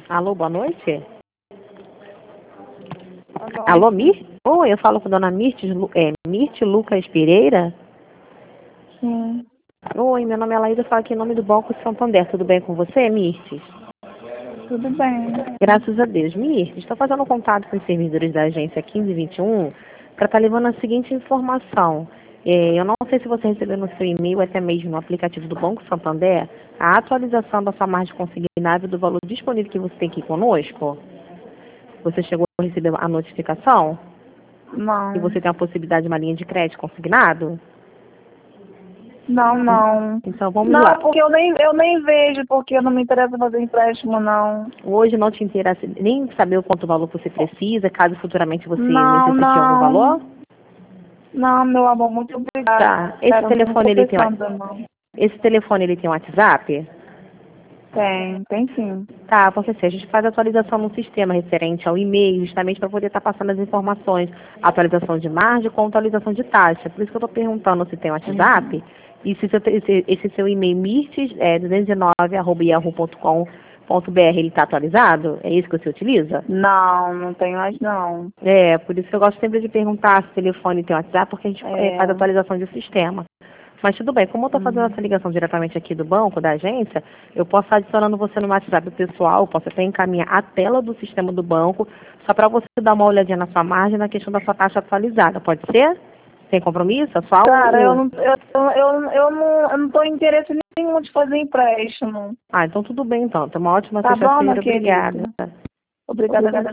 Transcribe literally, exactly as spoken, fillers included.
Alô, boa noite? Alô, Alô, Mir? Oi, eu falo com a dona Mirtes, Lu- é, Mirte Lucas Pereira? sim, Oi, meu nome é Laísa, eu falo aqui em nome do Banco Santander. Tudo bem com você, Mirtes? tudo bem. Graças a Deus. Mirtes, estou fazendo um contato com os servidores da agência quinze vinte e um para estar levando a seguinte informação. É, eu não sei se você recebeu no seu e-mail, ou até mesmo no aplicativo do Banco Santander, a atualização da sua margem consignável do valor disponível que você tem aqui conosco. Você chegou a receber a notificação? E Não, você tem a possibilidade de uma linha de crédito consignado? não, não. Então vamos Não, lá. porque eu nem, eu nem vejo, porque eu não me interessa fazer empréstimo, não. Hoje não te interessa nem saber o quanto valor você precisa, caso futuramente você Não, necessite de algum não. valor? Não, meu amor, muito obrigada. Tá. Esse Eu não telefone estou ele tem um- pensando, não. esse telefone ele tem um WhatsApp? Tem, tem sim. Tá, porque assim, a gente faz atualização no sistema referente ao e-mail, justamente para poder estar passando as informações, atualização de margem com atualização de taxa. Por isso que eu estou perguntando se tem WhatsApp Uhum. e se seu, esse, esse seu e-mail mirtes é duzentos e nove arroba yahoo ponto com ponto br ele está atualizado? É isso que você utiliza? Não, não tem mais não. É, por isso que eu gosto sempre de perguntar se o telefone tem WhatsApp, porque a gente eh, É. faz atualização de sistema. Mas tudo bem, como eu estou fazendo Hum. essa ligação diretamente aqui do banco, da agência, eu posso estar adicionando você no WhatsApp pessoal, posso até encaminhar a tela do sistema do banco, só para você dar uma olhadinha na sua margem, na questão da sua taxa atualizada, pode ser? Sem compromisso? É só Cara, eu o... não, eu, eu, eu não, eu não tô em interesse nenhum de fazer empréstimo. Ah, então tudo bem então. Tenha uma ótima Tá bom, meu sexta-feira, querido? obrigada. Obrigada.